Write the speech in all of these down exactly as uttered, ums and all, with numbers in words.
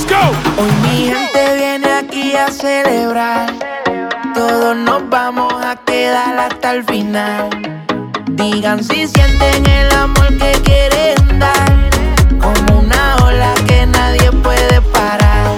Hoy mi gente viene aquí a celebrar. Todos nos vamos a quedar hasta el final. Digan si sienten el amor que quieren dar, como una ola que nadie puede parar.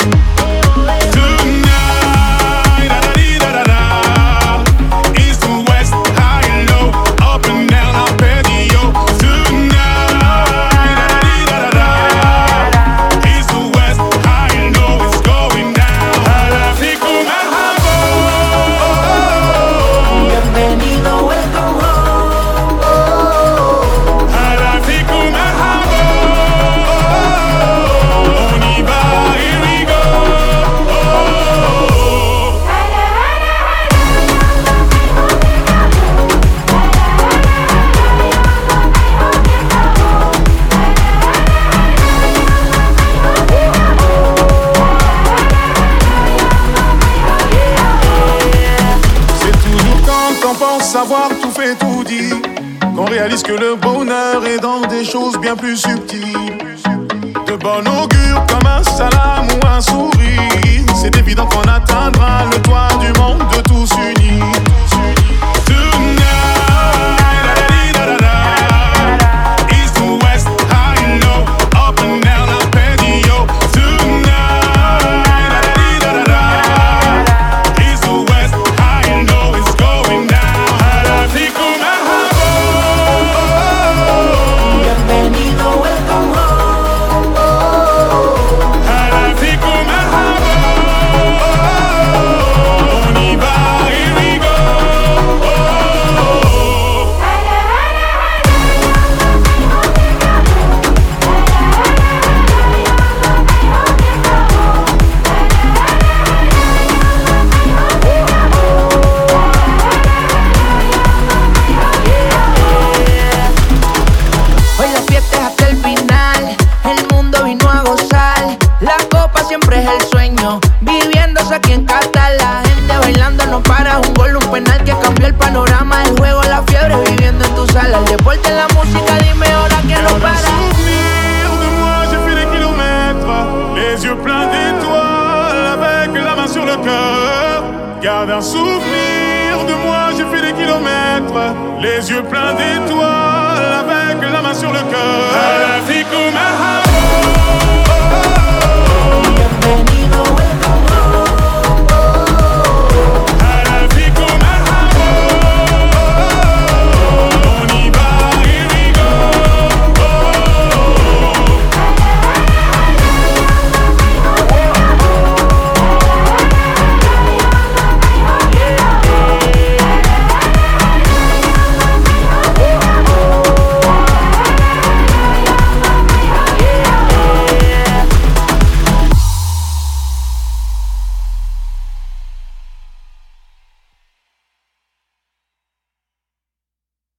Savoir tout fait tout dit, qu'on réalise que le bonheur est dans des choses bien plus subtiles. De bon augure comme un salam ou un sourire, c'est évident qu'on atteindra le toit du monde de tous unis. Siempre es el sueño, viviéndose aquí en Qatar. La gente bailando no para, un gol, un penal que cambió el panorama del juego, la fiebre viviendo en tu sala. El deporte, la música, dime ahora que no para. Souvenir de moi, j'ai fait des kilomètres, les yeux pleins d'étoiles, avec la main sur le cœur. Garde un souvenir de moi, j'ai fait des kilomètres, les yeux pleins d'étoiles, avec la main sur le cœur.